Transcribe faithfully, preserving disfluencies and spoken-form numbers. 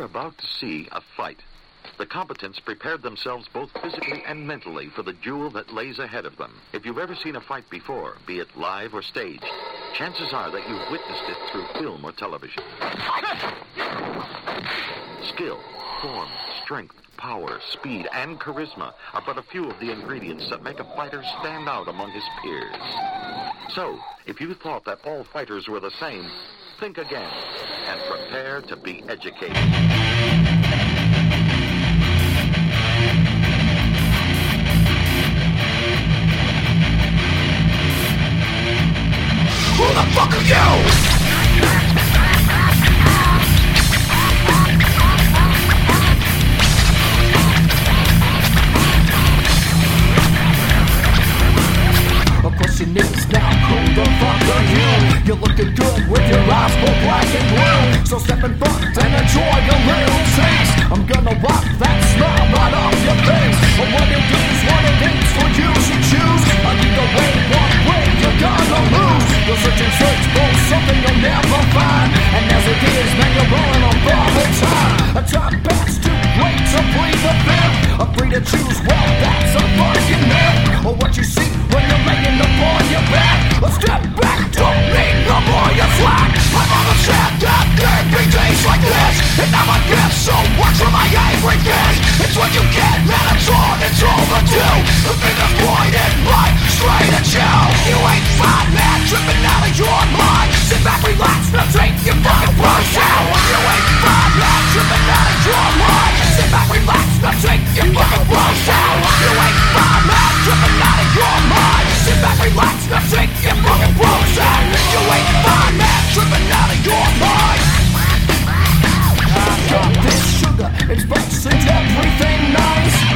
about to see a fight. The combatants prepared themselves both physically and mentally for the duel that lays ahead of them. If you've ever seen a fight before, be it live or staged, chances are that you've witnessed it through film or television. Skill, form, strength, power, speed, and charisma are but a few of the ingredients that make a fighter stand out among his peers. So, if you thought that all fighters were the same, think again and prepare to be educated. Who the fuck are you? Across your knees now, who the fuck are you? You're looking good with your eyes both black and blue. So step in front and enjoy a little taste. I'm gonna rock that smile right off your face. But what it is, what it is for you to choose. I need a way, one way, you're gonna lose. You'll search and search for something you'll never find. And as it is, man, you're rolling on borrowed time. A time past too late to breathe the fifth. I'm free to choose, well, that's a fucking myth. Or what you see when you're laying upon your back. A step back, don't need no more your slack. I'm on the set that there be days like this. And I'm a gift, so watch for my angry kids. It's what you get, man, it's on, it's overdue. The fingers pointed right straight at you. You ain't fine, man, tripping out of your mind. Sit back, relax, now take your fucking brush out. You ain't fine, man, tripping out of your mind. Sit back, relax, now take your fucking brush out. You ain't fine, man, tripping out of your mind. Sit back, relax, now take your fucking brush out. You ain't fine, man, tripping out of your mind. I got this sugar, it's spice and everything nice.